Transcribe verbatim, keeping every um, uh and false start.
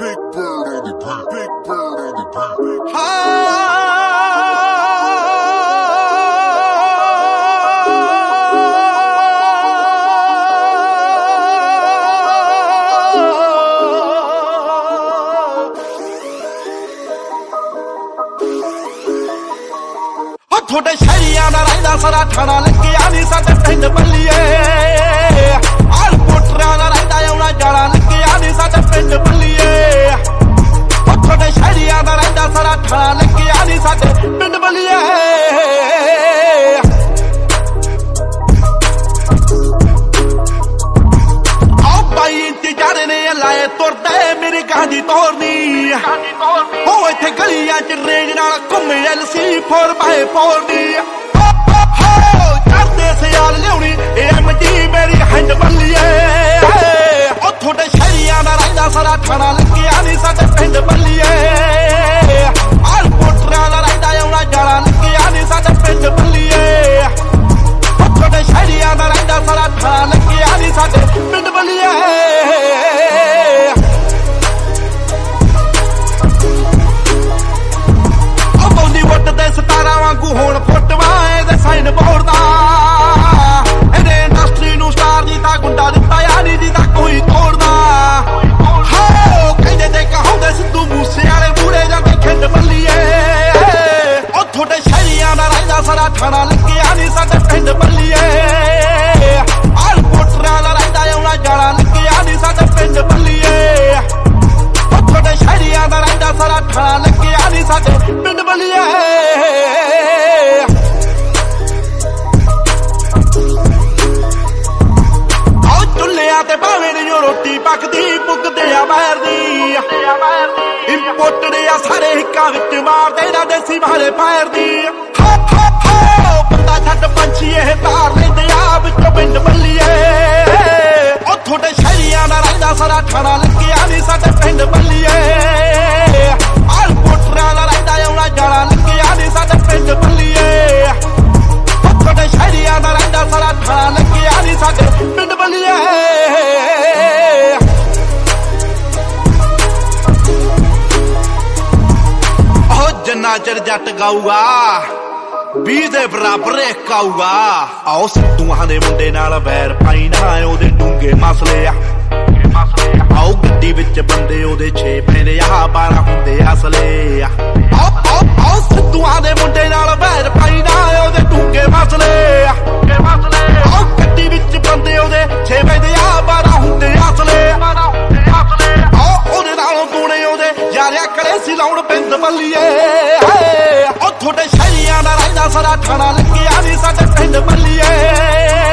Big bird on the beat. Big bird on the beat. थोड़े शहरिया ना रहिंदा सारा ठाणा लग्गिया नी साडे पिंड बल्लीए आल पोटरिया ना रहिंदा आउणा जाना लग्गिया नी साडे पिंड बल्लीए थोड़े शहरिया ना रहिंदा सारा ठाणा लग्गिया नी साडे पिंड बल्लीए आओ भाई इंतजार ने लाए तुरदे मेरी गांधी तोड़नी हो इत्थे गलियां च रेंज नाल घुम्मे L C four by four दी हो चढ़दे सियाल लियाउणी एम जी मेरी हैंड बल्लीए ओ थोड़े शहरियां दा रहिंदा सारा ठाणा लग्गिया नी साडे पिंड बल्लीए आल पोटरिया दा रहिंदा आउणा जाना लग्गिया नी साडे पिंड बल्लीए ओ थोड़े शहरियां दा रहिंदा सारा ठाणा लग्गिया नी साडे पिंड बल्लीए सतारा वांगू होण फोटवा एदे साइन बोर्ड दा एदे इंडस्ट्री नू स्टार दी ता गुंडा दित्ता यानी दी ता कोई तोड़दा हो कहंदे ते कहांदे सिद्धू मूसे वाले बूढ़े जांदे खिंड बल्लीए ओ थोड़े शहरियां दा रहिंदा सारा ठाणा लग्गिया नी साडे पिंड बल्लीए आल पोटरिया दा रहिंदा आउणा जाना लग्गिया नी साडे पिंड बल्लीए ओ थोड़े शहरियां दा रहिंदा सारा ठाणा लग्गिया नी साडे पिंड बल्लीए रोटी पकदी पुगदे आ बाहर दी इंपोर्टेड आ सारे हिक्का विच मारदे ना देसी मारे पैर दी हो हो हो बंदा छड्ड पंछी एह तार लैंदे आ विचों पिंड बल्लीए ओ थोड़े शहरियां दा रहिंदा सारा ठाणा लग्गिया नी साडे पिंड बल्लीए आल पोटरिया दा रहिंदा आउणा जाना लग्गिया नी साडे पिंड बल्लीए ओ थोड़े शहरियां दा रहिंदा सारा ठाणा लग्गिया नी साडे पिंड बल्लीए जिन्ना चिर जट गाऊगा बीह दे बराबर एक आऊगा आओ सिद्धूआं दे मुंडे नाल बैर पाई ना ओदे डूंगे मसले आ आओ गड्डी विच बंदे ओदे छे पैंदे आ बारह हुंदे असले आओ आओ आओ सिद्धूआं दे मुंडे नाल बैर पाई ना ओदे डूंगे मसले आओ गड्डी विच बंदे ओदे छे पैंदे आ बारह हुंदे असले आओ ओदे नालों दूणे ओदे यारिया कले सी लाउण पिंड बल्लीए ओ थोड़े शहरियां दा रहिंदा सारा ठाणा लग्गिया नी साडे पिंड बल्लीए